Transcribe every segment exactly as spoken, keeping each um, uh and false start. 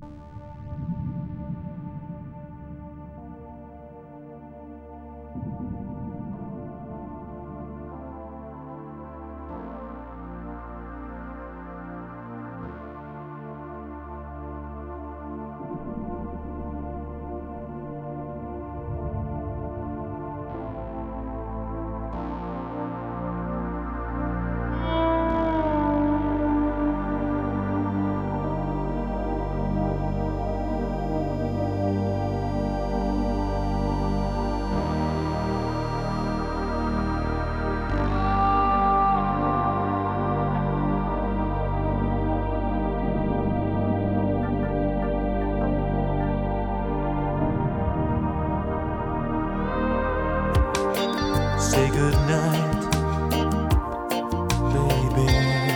Say goodnight, baby.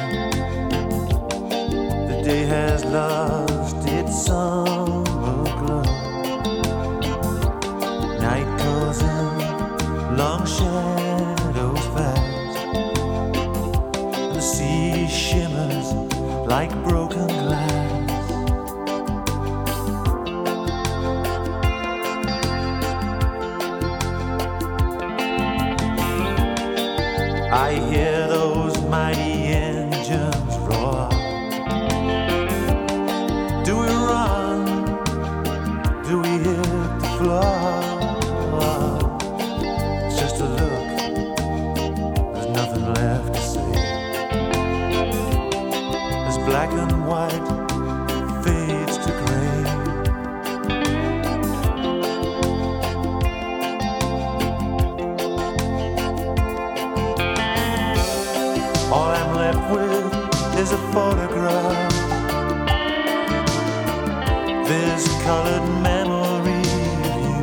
The day has lost its summer glow. Night calls in, long shadows fast. The sea shimmers like broken glass. I hear those mighty engines roar. Do we run? Do we hit the floor? It's just a look, there's nothing left to say. As black and white fades to gray. All I'm left with is a photograph, this colored memory of you.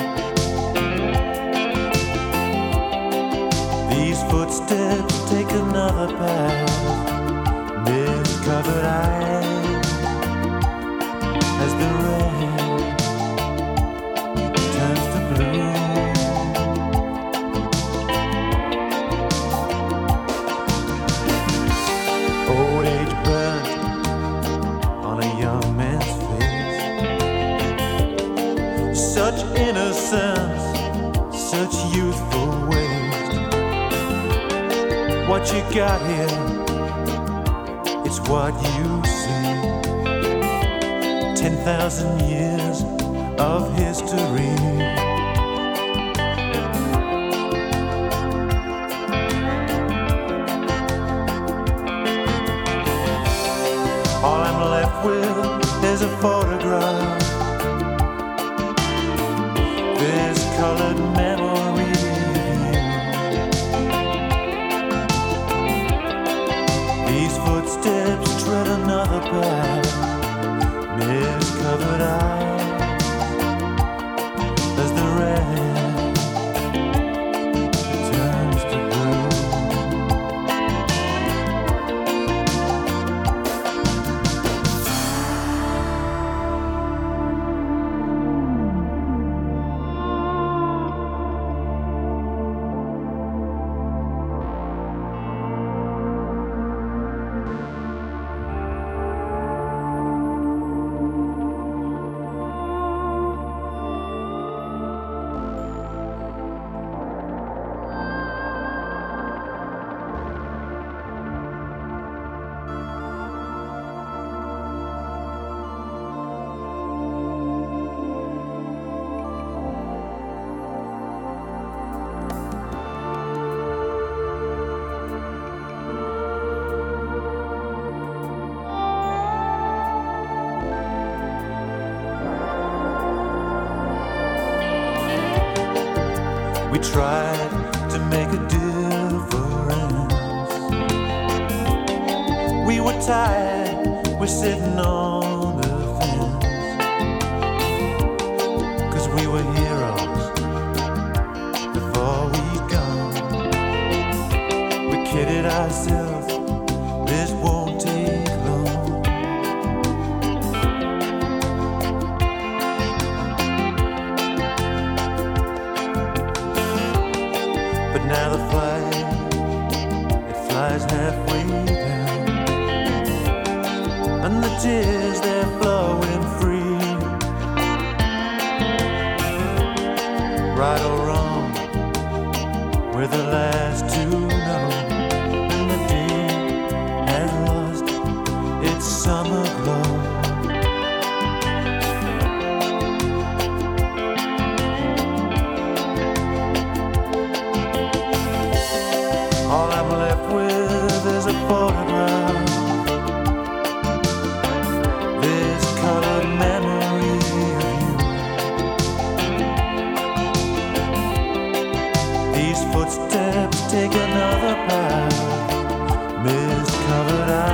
These footsteps take another path, mist-covered eyes as the red turns to blue. Old age burnt on a young man's face. Such innocence, such youthful waste. What you got here, it's what you see. Ten thousand years of history. All I'm left with is a photograph, this colored memory of you. These footsteps tread another path, mist-covered eyes as the red turns to blue. We tried to make a difference. We were tired, we're sitting on the fence. Cause we were heroes before we'd gone. We kidded ourselves, this won't take long. But now the flight, it flies halfway down, and the tears, they're flowing through. but I